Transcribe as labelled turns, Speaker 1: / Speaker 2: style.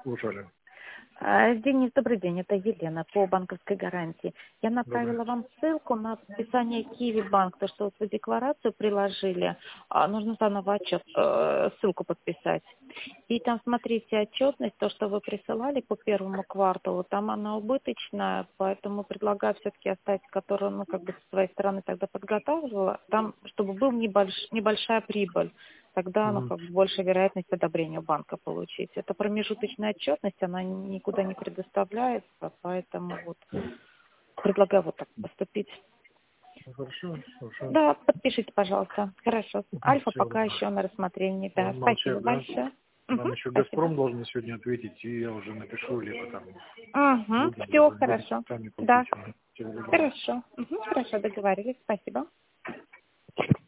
Speaker 1: Слушали.
Speaker 2: Денис, добрый день, это Елена по банковской гарантии. Я
Speaker 1: Добрый.
Speaker 2: направила вам ссылку на подписание Киви Банк, то, что вот вы декларацию приложили, нужно заново отчет, ссылку подписать. И там, смотрите, отчетность, то, что вы присылали по первому кварталу, там она убыточная, поэтому предлагаю все-таки оставить, которую, ну, как бы со своей стороны тогда подготавливала, там, чтобы был небольшая прибыль. Тогда, ну,
Speaker 1: Мгм.
Speaker 2: как бы больше вероятность одобрения банка получить. Это промежуточная отчетность, она никуда не предоставляется, поэтому вот предлагаю вот так поступить.
Speaker 1: Хорошо, хорошо.
Speaker 2: Да, подпишите, пожалуйста. Хорошо. Альфа
Speaker 1: Всего
Speaker 2: пока
Speaker 1: доброго.
Speaker 2: еще на рассмотрении. Да, спасибо
Speaker 1: Молчат, да?
Speaker 2: большое.
Speaker 1: Нам
Speaker 2: Угу,
Speaker 1: еще
Speaker 2: спасибо.
Speaker 1: Газпром должен сегодня ответить, и я уже напишу, либо там
Speaker 2: Угу, все
Speaker 1: будете
Speaker 2: хорошо.
Speaker 1: сами
Speaker 2: Да,
Speaker 1: платить. Всего доброго.
Speaker 2: хорошо. Угу, хорошо, договорились. Спасибо.